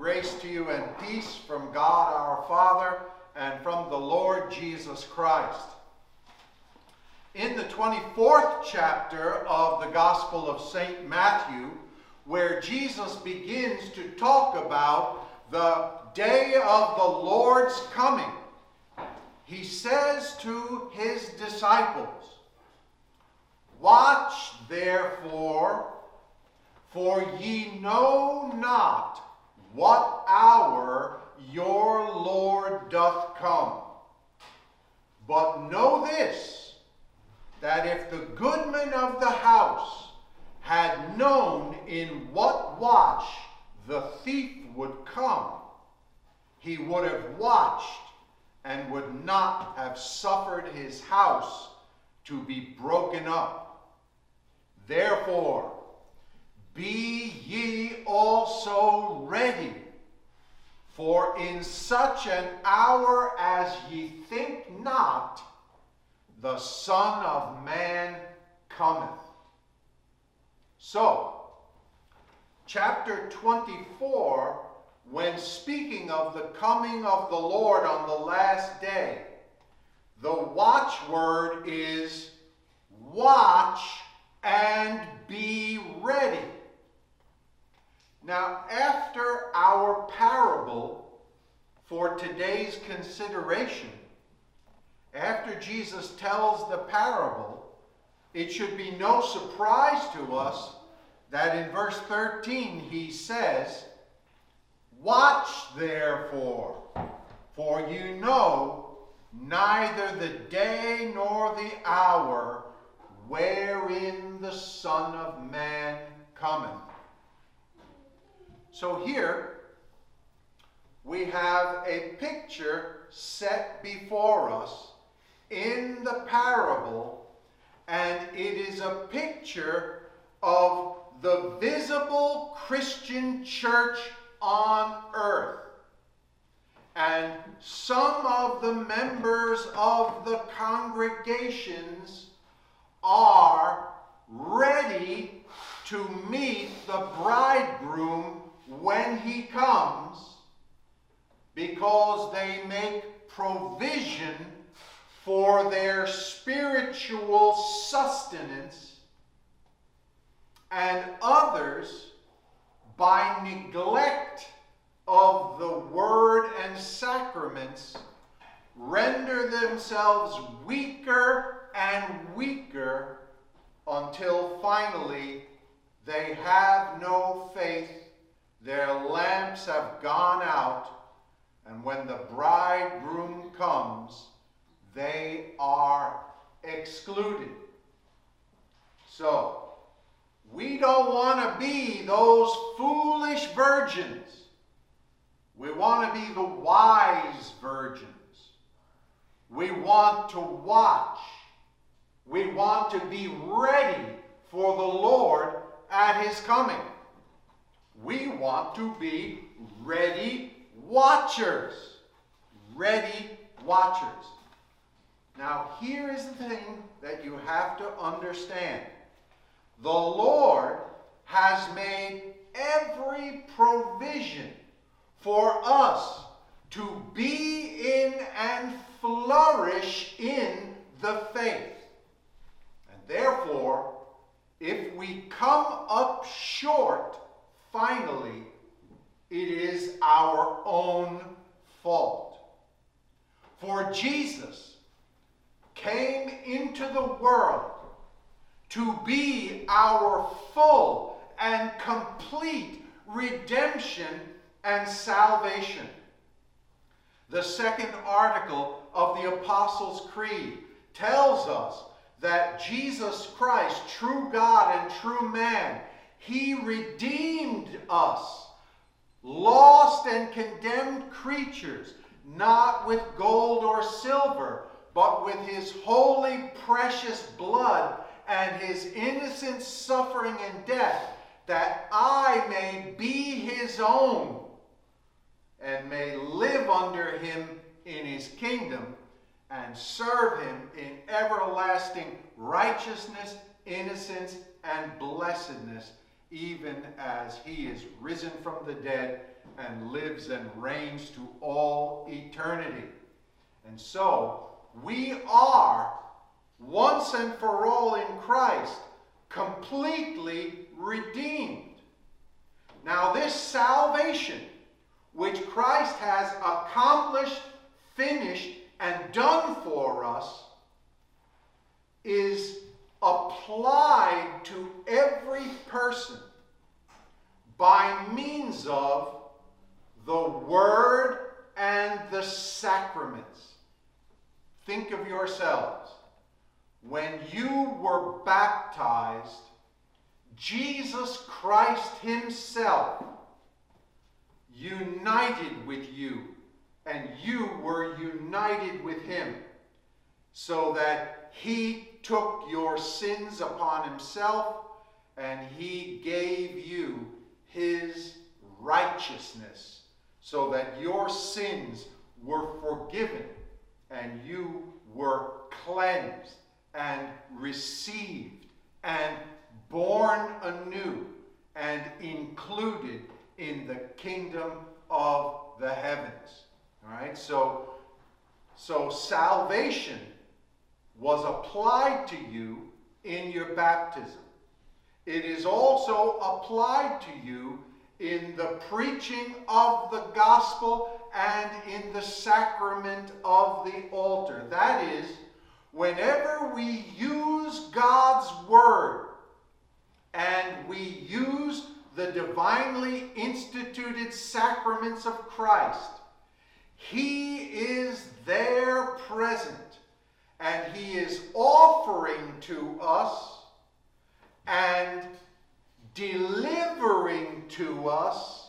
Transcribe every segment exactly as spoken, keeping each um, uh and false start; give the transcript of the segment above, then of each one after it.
Grace to you and peace from God our Father and from the Lord Jesus Christ. In the twenty-fourth chapter of the Gospel of Saint Matthew, where Jesus begins to talk about the day of the Lord's coming, he says to his disciples, "Watch therefore, for ye know not what hour your Lord doth come. But know this, that if the goodman of the house had known in what watch the thief would come, he would have watched and would not have suffered his house to be broken up. Therefore, be ye also ready, for in such an hour as ye think not, the Son of Man cometh." So, chapter twenty-four, when speaking of the coming of the Lord on the last day, the watchword is watch and be ready. Now, after our parable for today's consideration, after Jesus tells the parable, it should be no surprise to us that in verse thirteen he says, "Watch therefore, for you know neither the day nor the hour wherein the Son of Man cometh." So here we have a picture set before us in the parable, and it is a picture of the visible Christian church on earth. And some of the members of the congregations are ready to meet the bridegroom when he comes, because they make provision for their spiritual sustenance, and others, by neglect of the word and sacraments, render themselves weaker and weaker until finally they have no faith, their lamps have gone out, and when the bridegroom comes, they are excluded. So, we don't want to be those foolish virgins. We want to be the wise virgins. We want to watch. We want to be ready for the Lord at his coming. We want to be ready watchers. Ready watchers. Now, here is the thing that you have to understand. The Lord has made every provision for us to be in and flourish in the faith. And therefore, if we come up short, finally, it is our own fault. For Jesus came into the world to be our full and complete redemption and salvation. The second article of the Apostles' Creed tells us that Jesus Christ, true God and true man, he redeemed us, lost and condemned creatures, not with gold or silver, but with his holy, precious blood and his innocent suffering and death, that I may be his own and may live under him in his kingdom and serve him in everlasting righteousness, innocence, and blessedness, even as he is risen from the dead and lives and reigns to all eternity. And so, we are, once and for all in Christ, completely redeemed. Now, this salvation, which Christ has accomplished, finished, and done for us, is applied to every person by means of the Word and the sacraments. Think of yourselves. When you were baptized, Jesus Christ himself united with you, and you were united with him, so that he took your sins upon himself, and he gave you his righteousness, so that your sins were forgiven, and you were cleansed and received and born anew and included in the kingdom of the heavens. All right, so, so salvation was applied to you in your baptism. It is also applied to you in the preaching of the gospel and in the sacrament of the altar. That is, whenever we use God's word and we use the divinely instituted sacraments of Christ, he is there present, and he is offering to us and delivering to us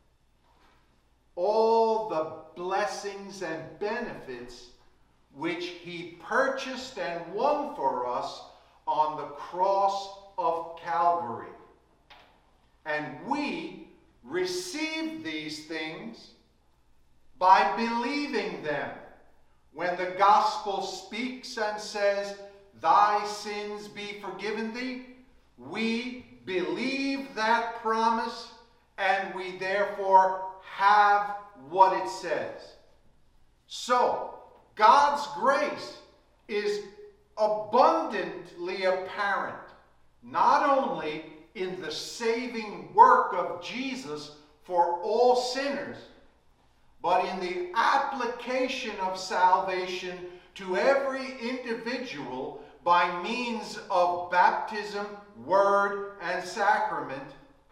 all the blessings and benefits which he purchased and won for us on the cross of Calvary. And we receive these things by believing them. When the gospel speaks and says, "Thy sins be forgiven thee," we believe that promise, and we therefore have what it says. So, God's grace is abundantly apparent, not only in the saving work of Jesus for all sinners, but in the application of salvation to every individual by means of baptism, word, and sacrament.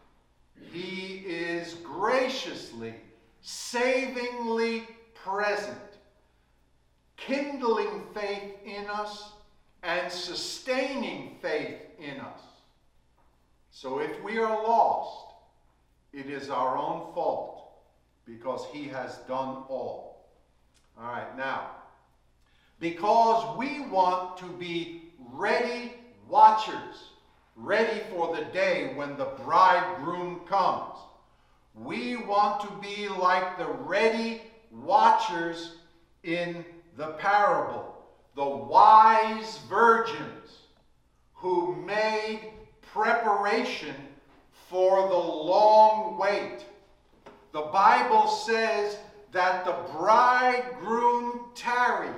He is graciously, savingly present, kindling faith in us and sustaining faith in us. So if we are lost, it is our own fault, because he has done all. All right, now, because we want to be ready watchers, ready for the day when the bridegroom comes, we want to be like the ready watchers in the parable, the wise virgins who made preparation for the long wait. The Bible says that the bridegroom tarried.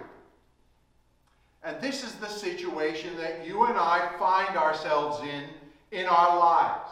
And this is the situation that you and I find ourselves in in our lives.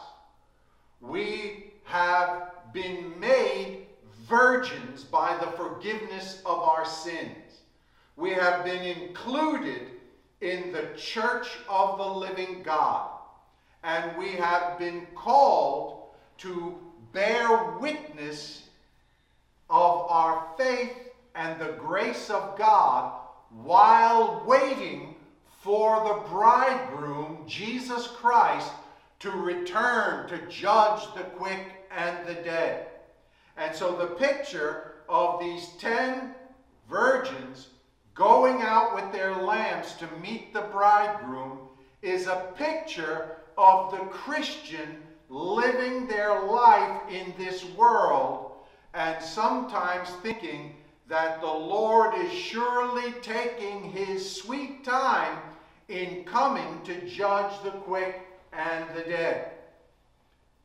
We have been made virgins by the forgiveness of our sins. We have been included in the church of the living God. And we have been called to bear witness of our faith and the grace of God while waiting for the bridegroom, Jesus Christ, to return to judge the quick and the dead. And so the picture of these ten virgins going out with their lamps to meet the bridegroom is a picture of the Christian living their life in this world, and sometimes thinking that the Lord is surely taking his sweet time in coming to judge the quick and the dead.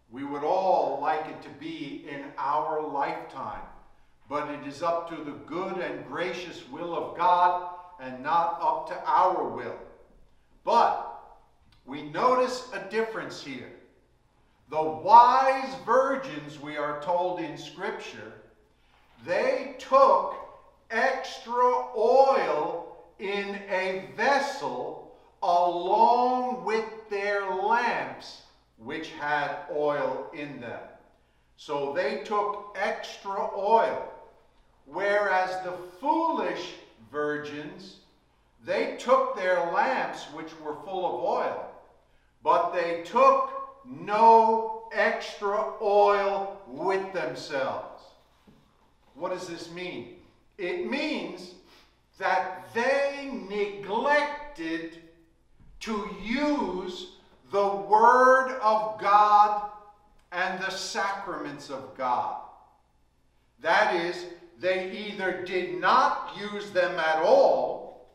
We would all like it to be in our lifetime, but it is up to the good and gracious will of God and not up to our will. But we notice a difference here. The wise virgins, we are told in Scripture, they took extra oil in a vessel along with their lamps, which had oil in them. So they took extra oil, whereas the foolish virgins, they took their lamps, which were full of oil, but they took no extra oil with themselves. What does this mean? It means that they neglected to use the Word of God and the sacraments of God. That is, they either did not use them at all,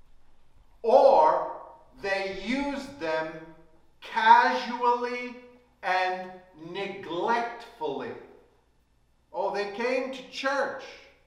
or they used them casually and neglectfully. Oh, they came to church,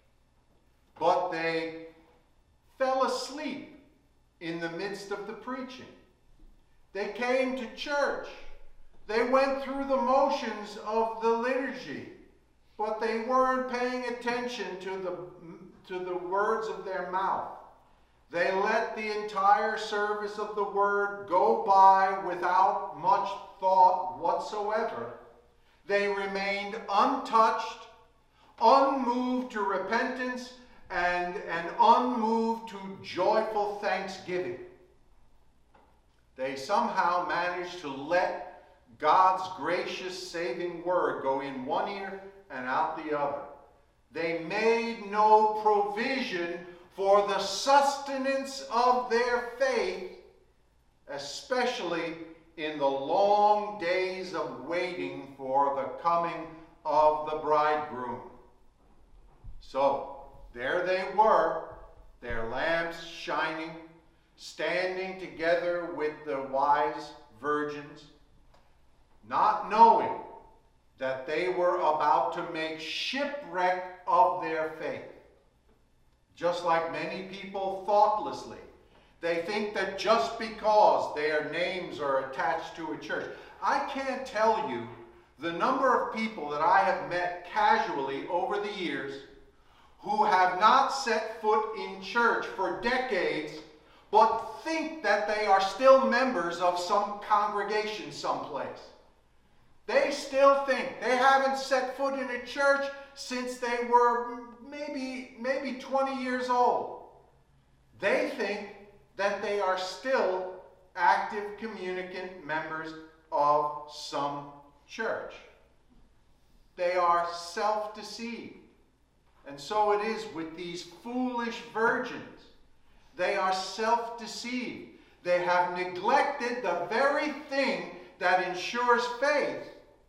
but they fell asleep in the midst of the preaching. They came to church. They went through the motions of the liturgy, but they weren't paying attention to the, to the words of their mouth. They let the entire service of the word go by without much thought whatsoever. They remained untouched, unmoved to repentance, and, and unmoved to joyful thanksgiving. They somehow managed to let God's gracious saving word go in one ear and out the other. They made no provision for the sustenance of their faith, especially in the long days of waiting for the coming of the bridegroom. So, there they were, their lamps shining, standing together with the wise virgins, not knowing that they were about to make shipwreck of their faith. Just like many people thoughtlessly, they think that just because their names are attached to a church. I can't tell you the number of people that I have met casually over the years who have not set foot in church for decades, but think that they are still members of some congregation someplace. They still think they haven't set foot in a church since they were maybe, maybe twenty years old. They think that they are still active communicant members of some church. They are self-deceived. And so it is with these foolish virgins. They are self-deceived. They have neglected the very thing that ensures faith.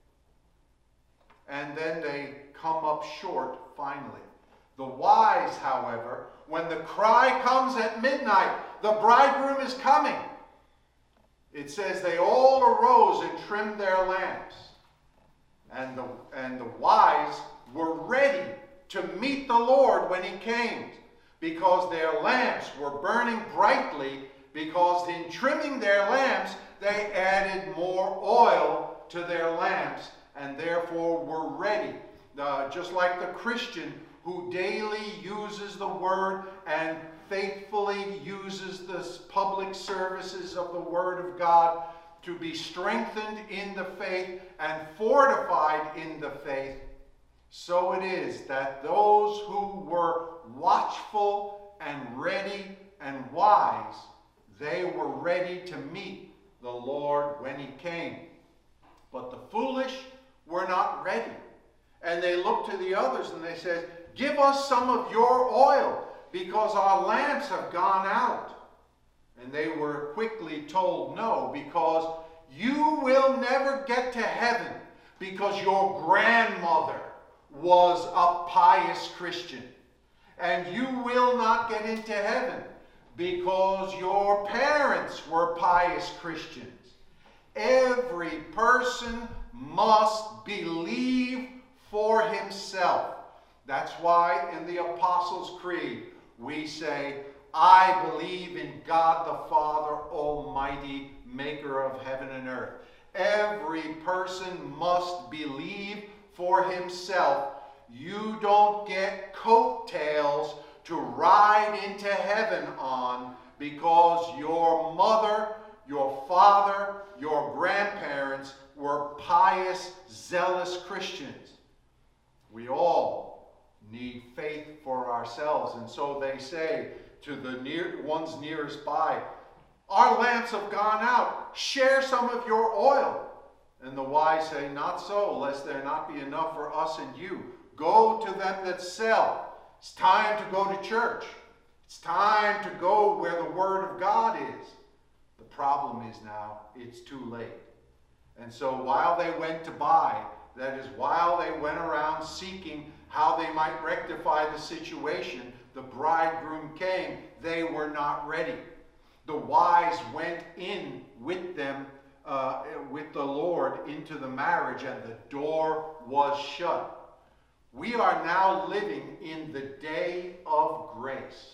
And then they come up short finally. The wise, however, when the cry comes at midnight, the bridegroom is coming, it says they all arose and trimmed their lamps. And the, and the wise were ready to meet the Lord when he came, because their lamps were burning brightly, because in trimming their lamps, they added more oil to their lamps, and therefore were ready. Uh, just like the Christian who daily uses the word and faithfully uses the public services of the Word of God to be strengthened in the faith and fortified in the faith, so it is that those who were watchful and ready and wise, they were ready to meet the Lord when he came. But the foolish were not ready. And they looked to the others and they said, "Give us some of your oil, because our lamps have gone out." And they were quickly told, "No, because you will never get to heaven because your grandmother was a pious Christian. And you will not get into heaven because your parents were pious Christians. Every person must believe for himself. That's why in the Apostles' Creed we say, I believe in God the Father Almighty, maker of heaven and earth. Every person must believe for himself. You don't get coattails to ride into heaven on because your mother, your father, your grandparents were pious, zealous Christians. We all need faith for ourselves. And so they say to the near ones nearest by, our lamps have gone out. Share some of your oil. And the wise say, not so, lest there not be enough for us and you. Go to them that sell. It's time to go to church. It's time to go where the Word of God is. The problem is now, it's too late. And so while they went to buy, that is, while they went around seeking how they might rectify the situation, the bridegroom came. They were not ready. The wise went in with them, uh, with the Lord, into the marriage, and the door was shut. We are now living in the day of grace.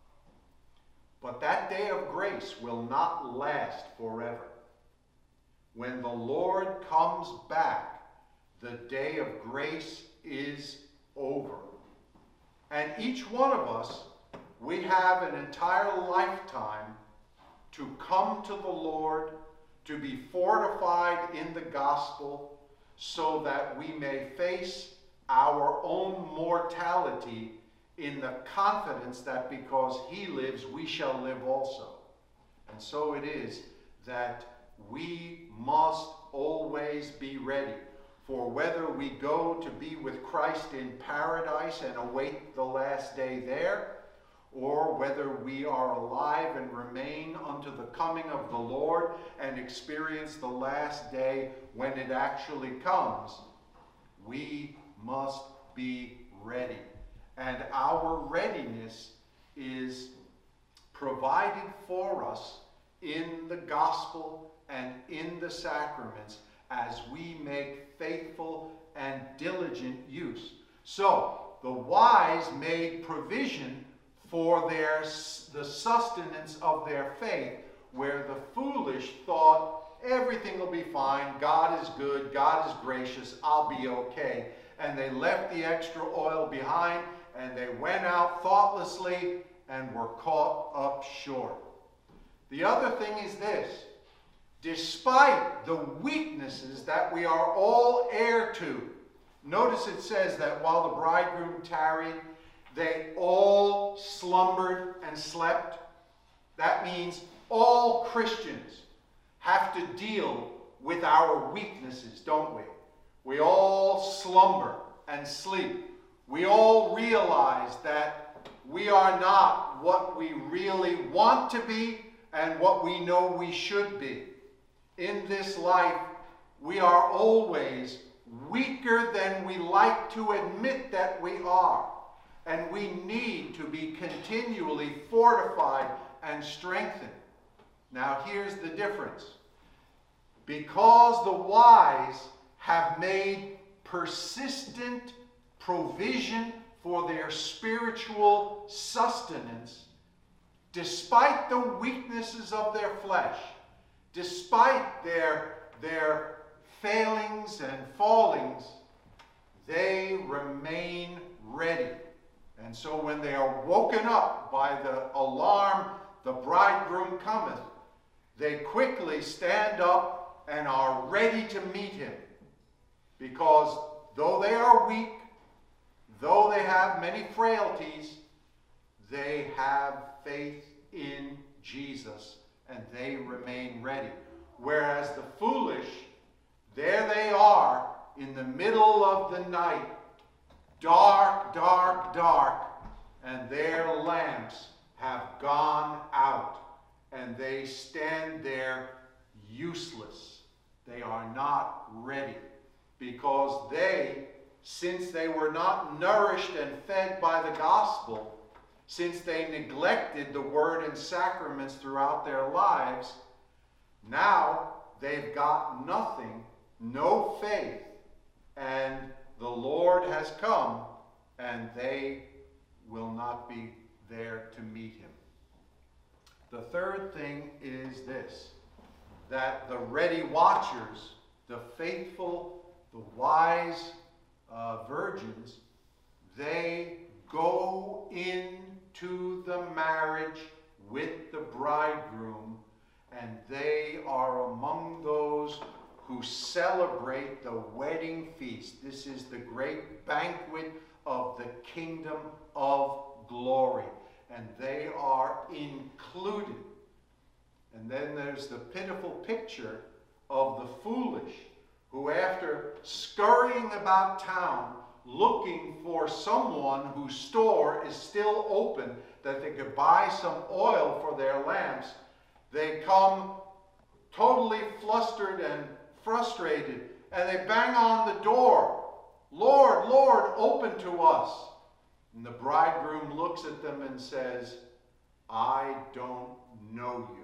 But that day of grace will not last forever. When the Lord comes back, the day of grace is over. And each one of us, we have an entire lifetime to come to the Lord, to be fortified in the gospel, so that we may face our own mortality in the confidence that because he lives, we shall live also. And so it is that we must always be ready. For whether we go to be with Christ in paradise and await the last day there, or whether we are alive and remain unto the coming of the Lord and experience the last day when it actually comes, we must be ready. And our readiness is provided for us in the gospel and in the sacraments as we make faithful and diligent use. So, the wise made provision for their, the sustenance of their faith, where the foolish thought, everything will be fine, God is good, God is gracious, I'll be okay. And they left the extra oil behind, and they went out thoughtlessly and were caught up short. The other thing is this: despite the weaknesses that we are all heir to, notice it says that while the bridegroom tarried, they all slumbered and slept. That means all Christians have to deal with our weaknesses, don't we? We all slumber and sleep. We all realize that we are not what we really want to be and what we know we should be. In this life, we are always weaker than we like to admit that we are. And we need to be continually fortified and strengthened. Now here's the difference. Because the wise have made persistent provision for their spiritual sustenance, despite the weaknesses of their flesh, despite their, their failings and fallings, they remain ready. And so when they are woken up by the alarm, the bridegroom cometh, they quickly stand up and are ready to meet him. Because though they are weak, though they have many frailties, they have faith in Jesus and they remain ready. Whereas the foolish, there they are in the middle of the night, dark, dark, dark, and their lamps have gone out, and they stand there useless. They are not ready, because they, since they were not nourished and fed by the gospel, since they neglected the word and sacraments throughout their lives, now they've got nothing no faith, and the Lord has come, and they will not be there to meet him. The third thing is this, that the ready watchers, the faithful, the wise uh, virgins, they go into the marriage with the bridegroom, and they are among those who celebrate the wedding feast. This is the great banquet of the kingdom of glory, and they are included. And then there's the pitiful picture of the foolish, who after scurrying about town looking for someone whose store is still open that they could buy some oil for their lamps, they come totally flustered and frustrated, and they bang on the door. Lord, Lord, open to us. And the bridegroom looks at them and says, I don't know you.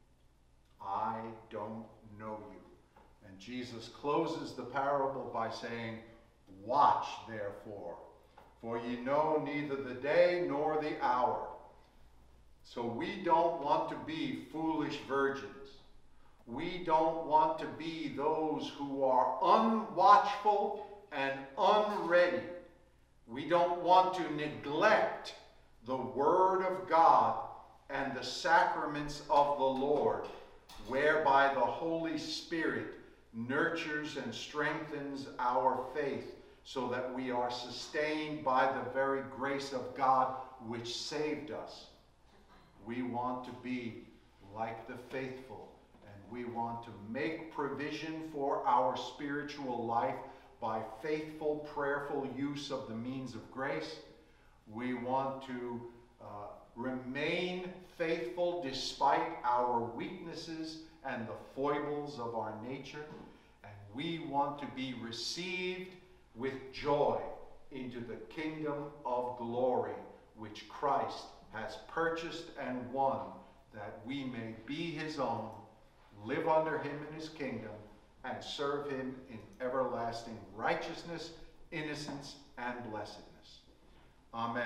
I don't know you. And Jesus closes the parable by saying, watch therefore, for ye know neither the day nor the hour. So we don't want to be foolish virgins. We don't want to be those who are unwatchful and unready. We don't want to neglect the Word of God and the sacraments of the Lord, whereby the Holy Spirit nurtures and strengthens our faith so that we are sustained by the very grace of God which saved us. We want to be like the faithful, and we want to make provision for our spiritual life by faithful, prayerful use of the means of grace. We want to uh, remain faithful despite our weaknesses and the foibles of our nature. And we want to be received with joy into the kingdom of glory which Christ has purchased and won, that we may be his own, live under him in his kingdom, and serve him in everlasting righteousness, innocence, and blessedness. Amen.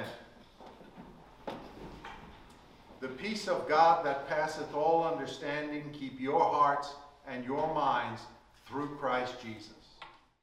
The peace of God that passeth all understanding keep your hearts and your minds through Christ Jesus.